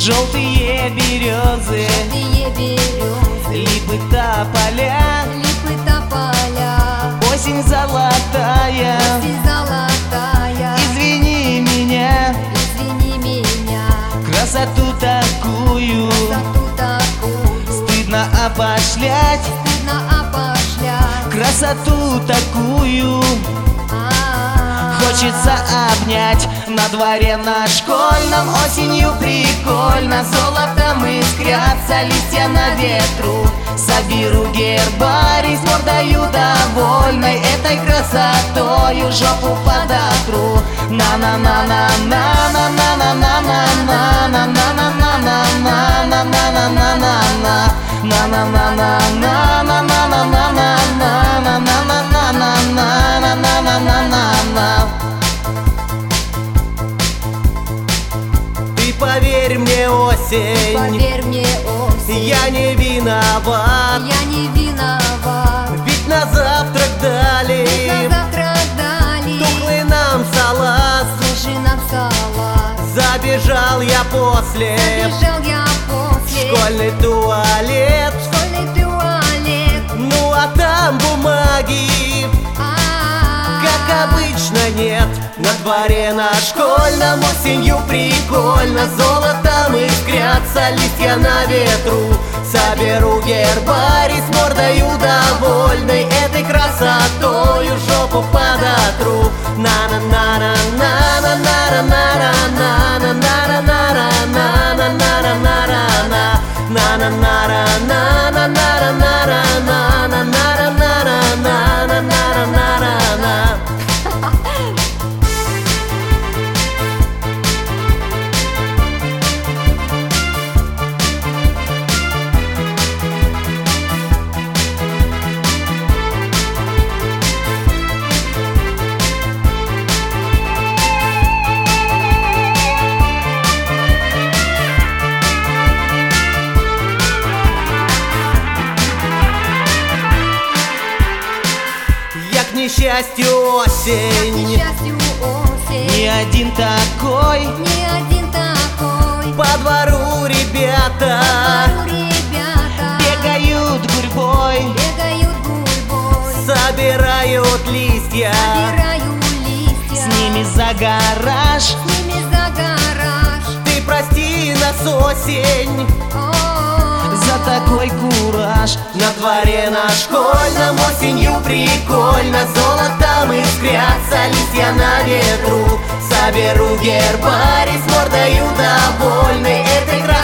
Желтые березы, липы тополя, осень золотая, извини меня, красоту такую стыдно опошлять, красоту такую хочется обнять. На дворе на школьном осенью прикольно, золотом искрятся листья на ветру. Соберу гербарий с мордою довольной, этой красотою жопу подотру. Ты поверь мне, осень, я не виноват, ведь на завтрак дали тухлый нам салат. Забежал я после в школьный туалет, ну а там бумаги, как обычно, нет. На дворе на школьном осенью прикольно, золотом искрятся листья на ветру. Соберу гербарий с мордою довольной, этой красотою жопу подотру. К несчастью, осень, не один такой, по двору ребята бегают гурьбой, собирают листья, с ними за гараж. Ты прости нас, осень, за такой кураж. На дворе на школьном осенью прикольно, золотом искрятся листья на ветру. Соберу гербарий с мордою довольной, этой красотой